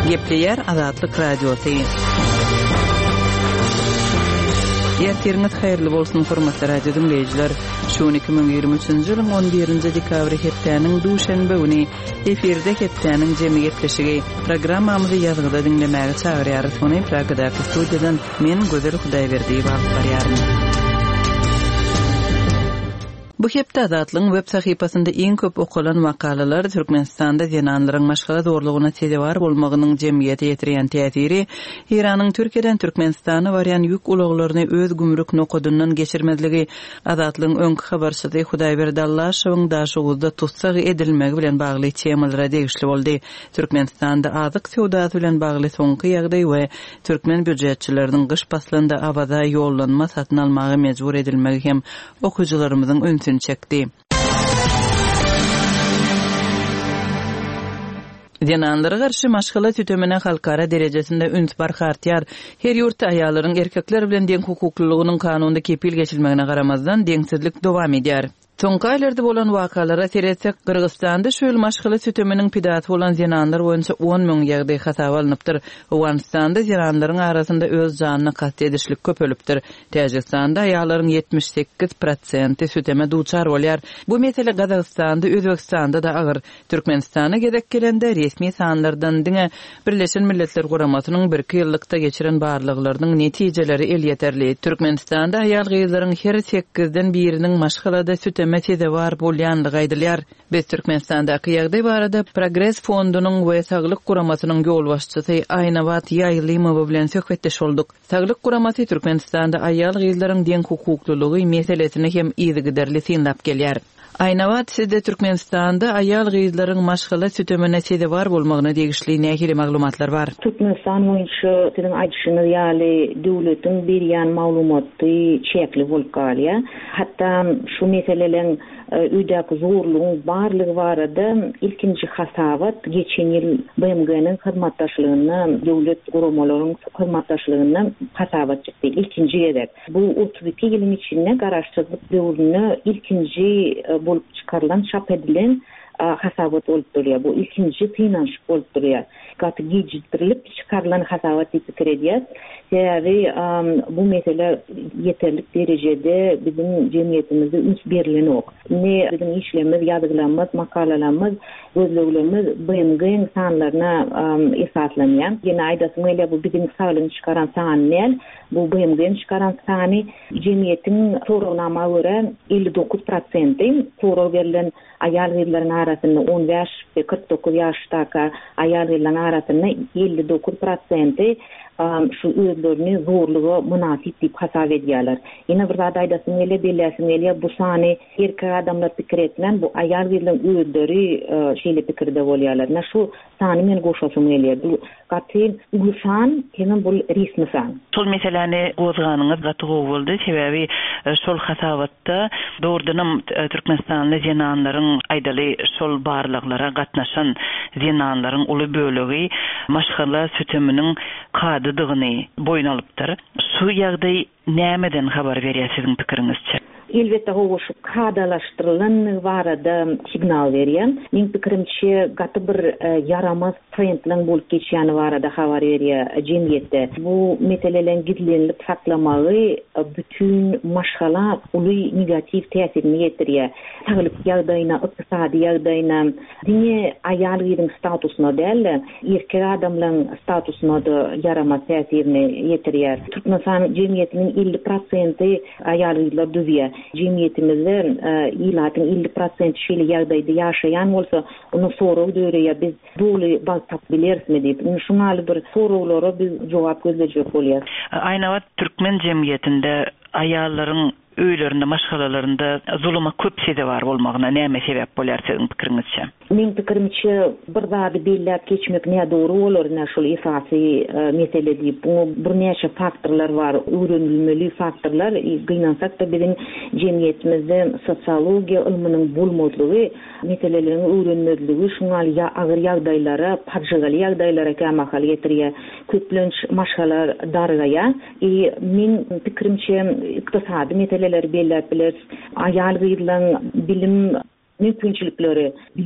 Gepleyer Azatlyk Radiosu. Ýerleriniz haýyrly bolsun hormatly radio dinleýijiler. Şu 2023-nji ýylyň 11-nji dekabry hepdeniň duşanbe güni efirde hepdeniň jemi gepleşigi programmamyzy ýazgyda dinlemäge çagyrýar. Şonu Pragadaky studiýadan men Gözel Hudaýberdiýew alyp barýarym. Bu hepde Azatlyň web sahypasynda iň köp okulan makalalar Türkmenistanda zenanlaryň maşgala zorlugyna sebäp bolmagynyň jemgyýete ýetirýän täsiri, Iranyň Türkiýeden Türkmenistana barýan ýük ulaglaryny öz gümrük nokadyndan geçirmezligi, Azatlyň öňkü habarçysy Hudaýberdi Allaşowyň daşuguzda tutsak edilmegi bilen bagly temalara degişli boldy. Türkmenistanda azyk sowdasy bilen bagly soňky ýagdaý we türkmen büdjetçileriniň gyş paslanda abada ýollanma satyn almagy mejbur edilmegi hem okuwçylarymyzyň öňsüni çekdi. Zenanlara garşy maşgala tütemine halkara derejesinde üns barhartyar. Her ýurtda aýallaryň erkekler bilen deň hukuklylygynyň kanunda kepil geçilmegine garamazdan deňsizlik dowam edýär. Soňky aýlarda bolan wakalara teretsek, Kyrgyzstanda şöyle maşgala tüteminiň pidaty bolan zenanlar boýunça 10 000 ýagdaý hasap alınıpdyr. Owganistanda zenanlaryň arasynda öz janyny gatty edişlik köpelipdir. Täjikistanda aýallaryň 78% süteme duçar bolýar. Bu mesele Gazagystanda, Özbekistanda da agyr. Türkmenistana gedek gelende resmi sanlardan diňe Birleşen Milletler Guramasynyň 1 ýyllykda geçiren barlyklarynyň netijeleri el ýeterli. Türkmenistanda aýal gyzlaryň her 8den biriniň maşgalada süteme mesele var bolýanlygy aýdylýar. Biz Türkmenistandaky ýagdaý barada Progress fondunyň we Saglyk Guramasynyň ýol başçysy Aynawat Ýaýlymowa bilen söhbetdeş bolduk. Saglyk Guramasy Türkmenistanda aýal gyzlaryň deň hukuklylygy meselesini hem ýygyderli synlap gelýär. Aynawat, sizde Türkmenistanda aýal gyzlaryň maşgala sütemine sebäp var bolmagyna degişli nähili maglumatlar bar? Türkmenistan boýunça sizin aýdyşyny ýaly döwletiň berýän maglumaty çekli bolup galýar. Hatda şu meseleleň üýdäki zorlugyň barlygy barada ilkinji hasabat geçen ýyl BMG'niň hyzmatdaşlygyna, döwlet guramalarynyň hyzmatdaşlygyna hasabat çekdi. İlkinji edek. Bu 32 ýylyň içinde garaşdyrlyk döwrüne ilkinji bolup çıkarılan, çap edilen hasabat olup durýar. Bu ilkinji finanş bolup durýar. Gaty gecikdirilip çıkarılan hasabat diýip edýär. Sebäbi bu mesele yeterlik derejede bizim jemgyýetimizde üns berilen ok. Ne bizim işlemimiz, ýazgylarymyz, makalalarymyz, gözleglerimiz BMG'niň sanlaryna esaslanýan. Ýene aýdasym bu bizim saglygyny çıkaran san näl? Bu BMG'niň çıkaran sany jemgyýetiň sorawnama görä 59%, soraw berilen aýal gyzlaryň arasynda 15 we 49 ýaşdaky aýal gyzlaryň arasynda 59% şu özlerini zorluğa münasip diýip hasap edýärler. Ýene bir zat aýdasym gelýär, bu sany erkek adamlar pikir etmän, bu aýal gyzlaryň özleri şeýle pikirde bolýarlar. Na şu sany men goşasym gelýär. Bu gaty gulsan, hem bu resmi san. Şol meseleni gozganyňyz gaty boldy, sebäbi şol hasabatda doğrudan Türkmenistanly zenanlaryň aýdaly şol barlyklara gatnaşan zenanlaryň uly bölegi maşgala süteminiň kadydygyny boyun alypdyr. Şu ýagdaý nämeden habar berýär siziň pikiriňizçe? Elbette o şu kadalaştırılan barada signal berýär. Meň pikirimçe gaty bir yaramaz trendleň bolup geçýäni barada habar berýär jemgyýetde. Bu meseleleň gizlenip saklamagy bütün maşgala uly negativ täsirini ýetirýär. Saglyk ýagdaýyna, ykdysady ýagdaýyna, diňe aýal gyzyň statusyna däl, erkek adamlaryň statusyna da yaramaz täsirini ýetirýär. Türkmenistan jemgyýetiniň 50% aýal gyzlar döwýär. Jemgyýetimizde ýylatyň 50% şeýle ýagdaýda ýaşaýan bolsa, onu soraw döwreye biz doly bal tap bilersmi diýip, şunaly bir sorawlara biz jogap gözlejek bolýar. Aynawat Türkmen jemgyýetinde aýallaryň öýlerinde, maşgalalarynda zuluma köp sebäp bar bolmagyna näme sebäp bolýar siziň pikiriňizçe? Meň pikirimçe bir zady belläp geçmek näme dogry bolar, näme şol esasy mesele diýip, bu bir näçe faktorlar bar, öwrenilmeli faktorlar. Gynansak da biziň jemgyýetimizde sosiologiýa ilminiň bolmadlygy, meselelerin öwrenilmezligi, şuňaly agyr ýagdaýlara, parjaly ýagdaýlara kämakal ýetirýär. Köplenç maşgalar dargaýa. Men pikirimçe ykdysady meseleler belläp biler, aýal gyzlaryň bilim mümkinçilikleri